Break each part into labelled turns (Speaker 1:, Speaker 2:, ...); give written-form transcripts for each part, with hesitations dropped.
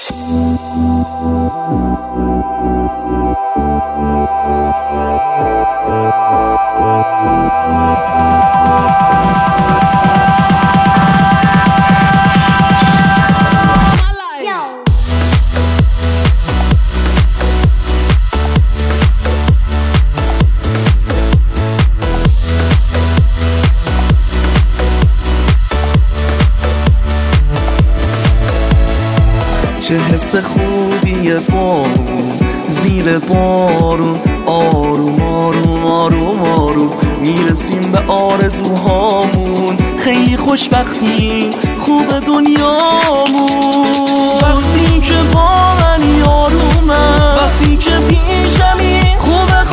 Speaker 1: چه حس خوبیه بارون زیر بارون، آروم آروم آروم آروم میرسیم به آرزوهامون. خیلی خوشبختیم، خوب دنیامون. وقتی که با منی آرومم، وقتی که پیشمی خوبه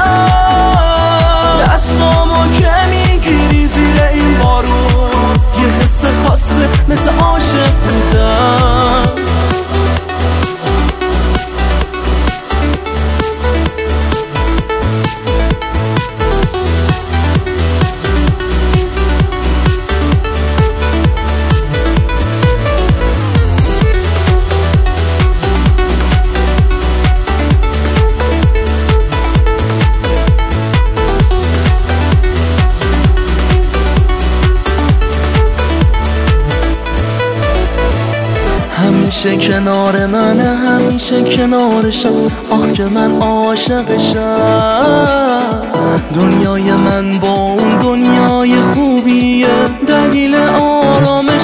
Speaker 1: خوبم. دستامو که میگیری زیر این بارون، یه حس خاصه مثل عاشق بودم. همیشه کنار منه، همیشه کنارشم. آخ که من عاشقشم. دنیای من با اون دنیای خوبیه، دلیل آرامش